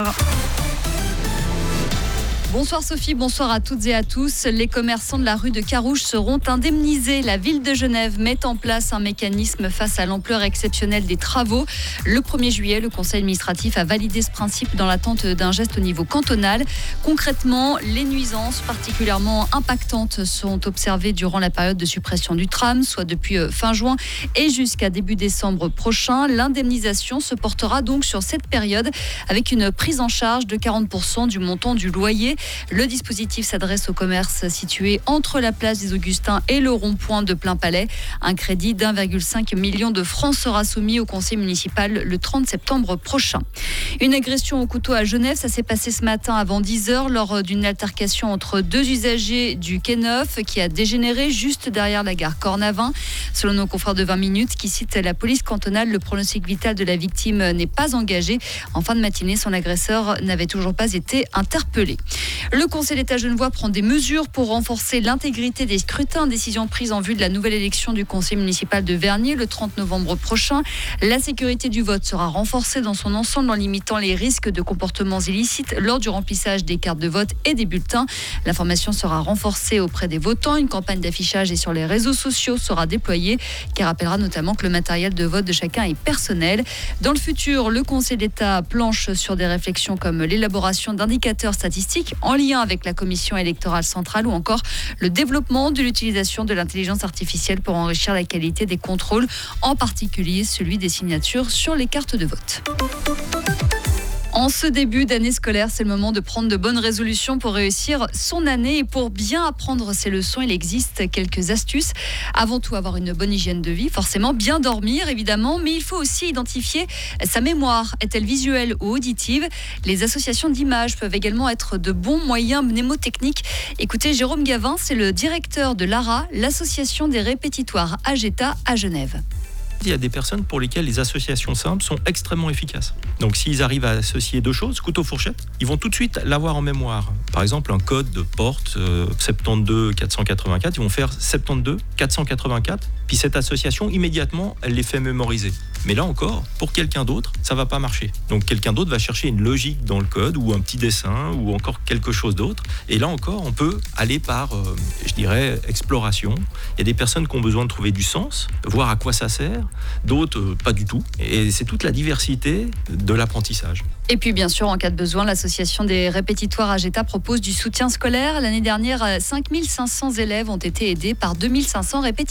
Bonsoir Sophie, bonsoir à toutes et à tous. Les commerçants de la rue de Carouge seront indemnisés. La ville de Genève met en place un mécanisme face à l'ampleur exceptionnelle des travaux. Le 1er juillet, le conseil administratif a validé ce principe dans l'attente d'un geste au niveau cantonal. Concrètement, les nuisances particulièrement impactantes sont observées durant la période de suppression du tram, soit depuis fin juin et jusqu'à début décembre prochain. L'indemnisation se portera donc sur cette période avec une prise en charge de 40% du montant du loyer. Le dispositif s'adresse aux commerces situés entre la place des Augustins et le rond-point de Plainpalais. Un crédit d'1,5 million de francs sera soumis au conseil municipal le 30 septembre prochain. Une agression au couteau à Genève, ça s'est passé ce matin avant 10h lors d'une altercation entre deux usagers du quai Neuf qui a dégénéré juste derrière la gare Cornavin. Selon nos confrères de 20 minutes qui citent la police cantonale, le pronostic vital de la victime n'est pas engagé. En fin de matinée, son agresseur n'avait toujours pas été interpellé. Le Conseil d'État genevois prend des mesures pour renforcer l'intégrité des scrutins, décision prise en vue de la nouvelle élection du conseil municipal de Vernier le 30 novembre prochain. La sécurité du vote sera renforcée dans son ensemble en limitant les risques de comportements illicites lors du remplissage des cartes de vote et des bulletins. L'information sera renforcée auprès des votants. Une campagne d'affichage et sur les réseaux sociaux sera déployée qui rappellera notamment que le matériel de vote de chacun est personnel. Dans le futur, le Conseil d'État planche sur des réflexions comme l'élaboration d'indicateurs statistiques en lien avec la commission électorale centrale ou encore le développement de l'utilisation de l'intelligence artificielle pour enrichir la qualité des contrôles, en particulier celui des signatures sur les cartes de vote. En ce début d'année scolaire, c'est le moment de prendre de bonnes résolutions pour réussir son année. Et pour bien apprendre ses leçons, il existe quelques astuces. Avant tout, avoir une bonne hygiène de vie, forcément bien dormir évidemment, mais il faut aussi identifier sa mémoire. Est-elle visuelle ou auditive ? Les associations d'images peuvent également être de bons moyens mnémotechniques. Écoutez, Jérôme Gavin, c'est le directeur de l'ARA, l'association des répétitoires AGETA à Genève. Il y a des personnes pour lesquelles les associations simples sont extrêmement efficaces. Donc s'ils arrivent à associer deux choses, couteau-fourchette, ils vont tout de suite l'avoir en mémoire. Par exemple, un code de porte 72 484, ils vont faire 72 484, puis cette association, immédiatement, elle les fait mémoriser. Mais là encore, pour quelqu'un d'autre, ça ne va pas marcher. Donc quelqu'un d'autre va chercher une logique dans le code ou un petit dessin ou encore quelque chose d'autre. Et là encore, on peut aller par, exploration. Il y a des personnes qui ont besoin de trouver du sens, voir à quoi ça sert, d'autres pas du tout. Et c'est toute la diversité de l'apprentissage. Et puis bien sûr, en cas de besoin, l'association des répétitoires AGETA propose du soutien scolaire. L'année dernière, 5500 élèves ont été aidés par 2500 répétiteurs.